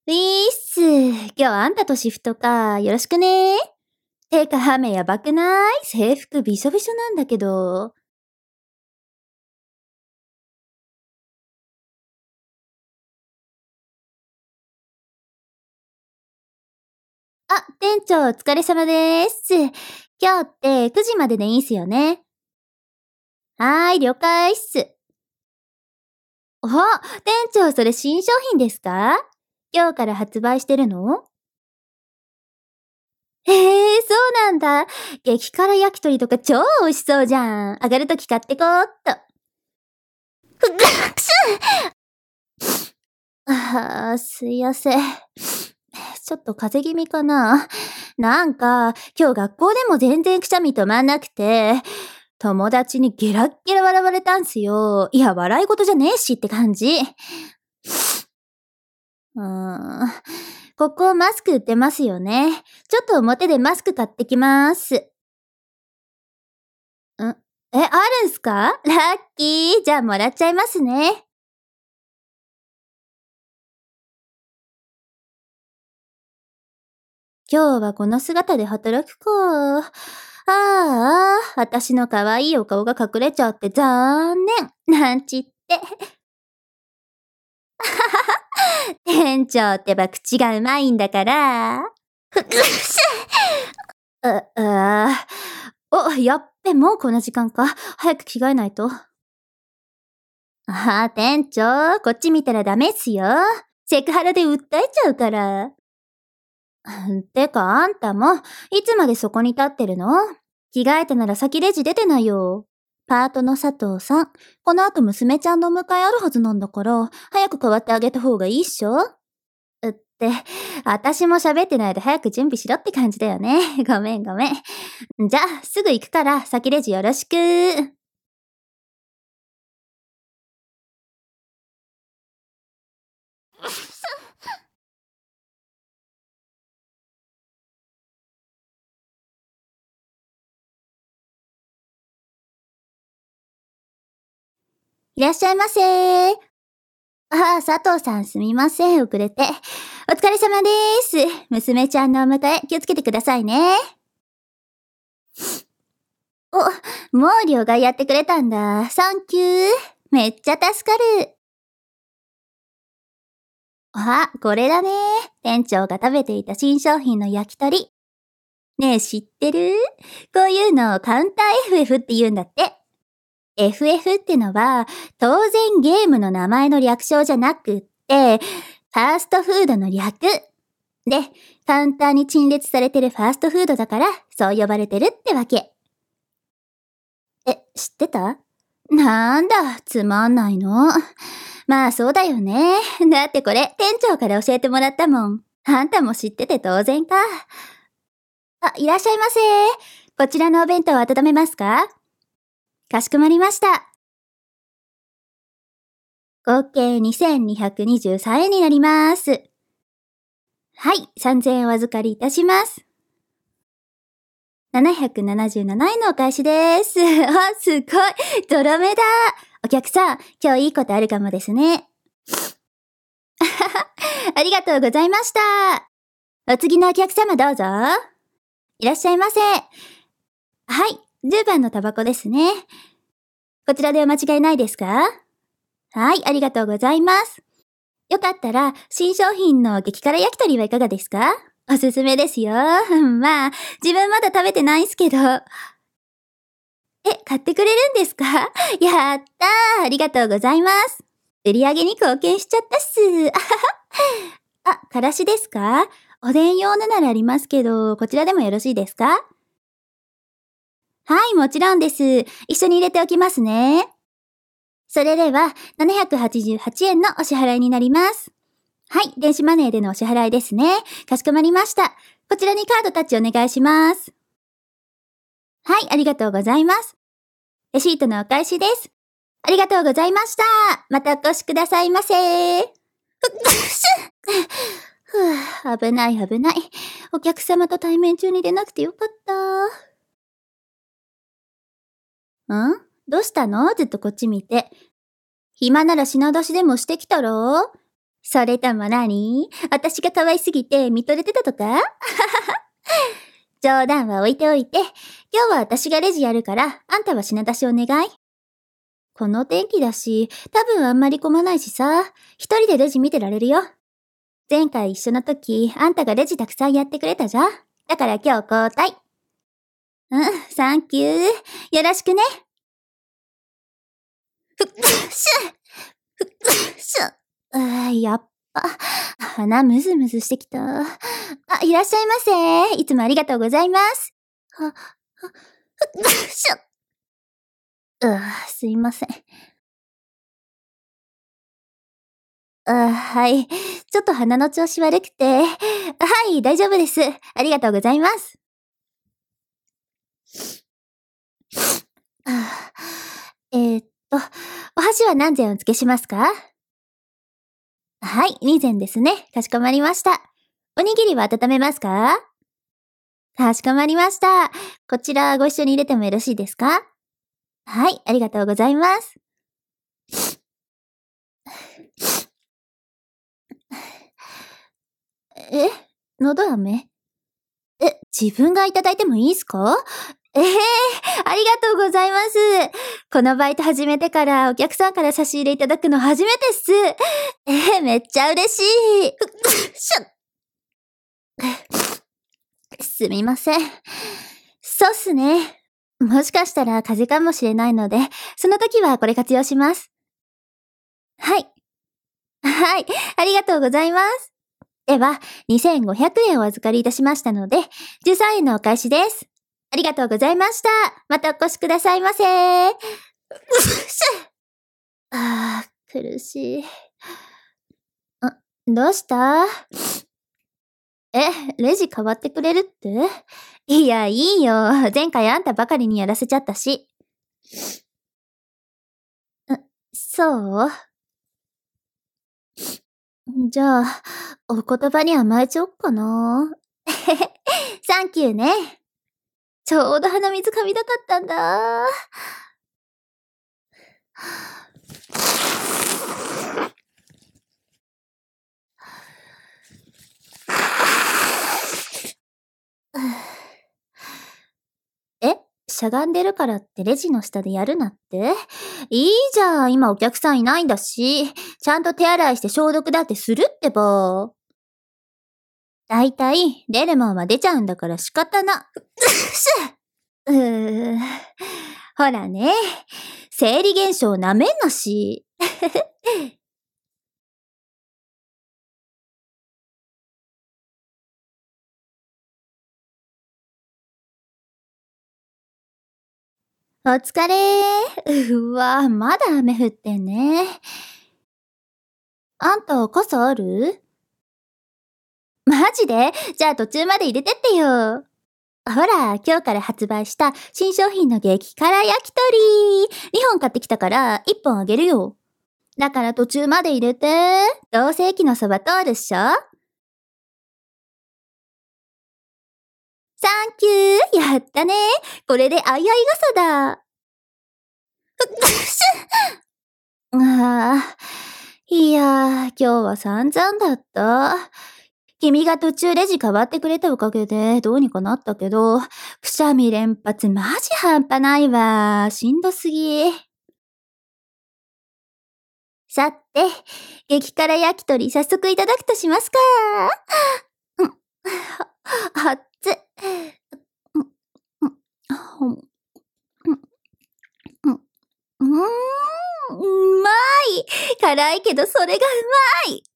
ウィーっす。今日あんたとシフトか。よろしくね。てか、ハメやばくない？制服びしょびしょなんだけど。あ、店長お疲れ様です。今日って9時まででいいんすよね。はーい、了解っす。お、店長それ新商品ですか？今日から発売してるの？そうなんだ。激辛焼き鳥とか超美味しそうじゃん。上がるとき買ってこーっと。すいやせ。ちょっと風邪気味かな。なんか、今日学校でも全然くしゃみ止まんなくて、友達にゲラッゲラ笑われたんすよ。いや、笑い事じゃねえしって感じ。ここマスク売ってますよね。ちょっと表でマスク買ってきます。あるんすか？ラッキー。じゃあもらっちゃいますね。今日はこの姿で働くか。私の可愛いお顔が隠れちゃって残念。なんちって。店長ってば口がうまいんだから。ふくしやっべ、もうこんな時間か。早く着替えないと。店長、こっち見たらダメっすよ。セクハラで訴えちゃうから。てか、あんたも、いつまでそこに立ってるの？着替えたなら先レジ出てないよ。パートの佐藤さん、この後娘ちゃんのお迎えあるはずなんだから、早く代わってあげた方がいいっしょ？私も喋ってないで早く準備しろって感じだよね。ごめんごめん。じゃあ、すぐ行くから、先レジよろしく。いらっしゃいませ。佐藤さんすみません、遅れて。お疲れ様です。娘ちゃんのお迎え、気をつけてくださいね。もう了解やってくれたんだ。サンキュー。めっちゃ助かる。これだね。店長が食べていた新商品の焼き鳥。ねえ、知ってる？こういうのをカウンター FF って言うんだって。FF ってのは、当然ゲームの名前の略称じゃなくって、ファーストフードの略。で、カウンターに陳列されてるファーストフードだから、そう呼ばれてるってわけ。知ってた？なんだ、つまんないの。まあそうだよね。だってこれ、店長から教えてもらったもん。あんたも知ってて当然か。いらっしゃいませ。こちらのお弁当を温めますか？かしこまりました。合計2223円になります。はい、3000円お預かりいたします。777円のお返しです。すごい。ゾロ目だ。お客さん、今日いいことあるかもですね。ありがとうございました。お次のお客様どうぞ。いらっしゃいませ。はい、10番のタバコですね。こちらでお間違いないですか？はい、ありがとうございます。よかったら、新商品の激辛焼き鳥はいかがですか？おすすめですよ。まあ、自分まだ食べてないんすけど。買ってくれるんですか？やったー。ありがとうございます。売り上げに貢献しちゃったっす。からしですか？おでん用のならありますけど、こちらでもよろしいですか？はい、もちろんです。一緒に入れておきますね。それでは、788円のお支払いになります。はい、電子マネーでのお支払いですね。かしこまりました。こちらにカードタッチお願いします。はい、ありがとうございます。レシートのお返しです。ありがとうございました。またお越しくださいませ。危ない危ない。お客様と対面中に出なくてよかった。どうしたの？ずっとこっち見て。暇なら品出しでもしてきたろ？ それとも何？私が可愛すぎて見とれてたとか？冗談は置いておいて、今日は私がレジやるから、あんたは品出しお願い。この天気だし、多分あんまり混まないしさ、一人でレジ見てられるよ。前回一緒の時、あんたがレジたくさんやってくれたじゃん。だから今日交代。サンキュー。よろしくね。やっぱ、鼻ムズムズしてきた。いらっしゃいませ。いつもありがとうございます。すいません。はい。ちょっと鼻の調子悪くて。はい、大丈夫です。ありがとうございます。お箸は何膳お付けしますか？はい、2膳ですね。かしこまりました。おにぎりは温めますか？かしこまりました。こちらご一緒に入れてもよろしいですか？はい、ありがとうございます。喉飴？自分がいただいてもいいですか？ありがとうございます。このバイト始めてからお客さんから差し入れいただくの初めてっす。めっちゃ嬉しい。すみません。そうっすね。もしかしたら風邪かもしれないので、その時はこれ活用します。はい。はい、ありがとうございます。では、2500円お預かりいたしましたので、13円のお返しです。ありがとうございました。またお越しくださいませ。苦しい。どうした？レジ変わってくれるって？いや、いいよ。前回あんたばかりにやらせちゃったし。そう？じゃあ、お言葉に甘えちゃおっかな。サンキューね。ちょうど鼻水噛みたかったんだ。しゃがんでるからってレジの下でやるなって？いいじゃん、今お客さんいないんだし、ちゃんと手洗いして消毒だってするってば。だいたい出るもんは出ちゃうんだから仕方な。ほらね、生理現象なめんなし。お疲れ。うわ、まだ雨降ってんね。あんた傘ある？マジで？じゃあ途中まで入れてってよ。ほら、今日から発売した新商品の激辛焼き鳥。2本買ってきたから1本あげるよ。だから途中まで入れて。どうせ駅のそば通るっしょ？サンキュー、やったね。これであいあい傘だ。いやー、今日は散々だった。君が途中レジ変わってくれたおかげでどうにかなったけど、くしゃみ連発マジ半端ないわ。しんどすぎ。さて、激辛焼き鳥早速いただくとしますか。あっつ。うまい。辛いけどそれがうまい。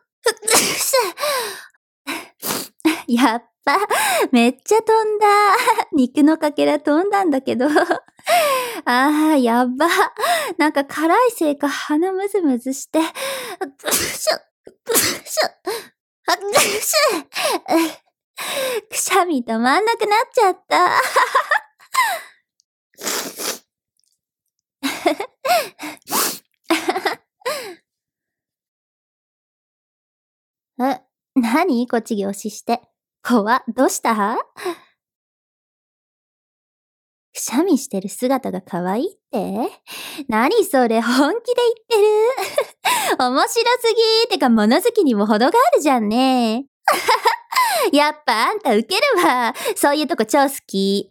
やっぱ、めっちゃ飛んだ。肉のかけら飛んだんだけど。やば。なんか辛いせいか鼻ムズムズして。くしゃみ止まんなくなっちゃった。何こっち凝視して。どうした？くしゃみしてる姿が可愛いって？何それ、本気で言ってる？ 面白すぎてか物好きにも程があるじゃんね。やっぱあんたウケるわ。そういうとこ超好き。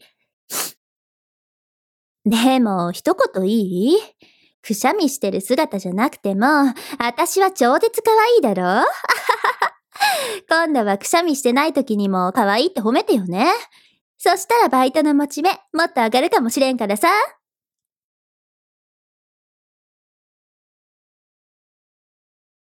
でも、一言いい？くしゃみしてる姿じゃなくても、私は超絶可愛いだろ？今度はくしゃみしてない時にも可愛いって褒めてよね。そしたらバイトのモチベもっと上がるかもしれんからさ。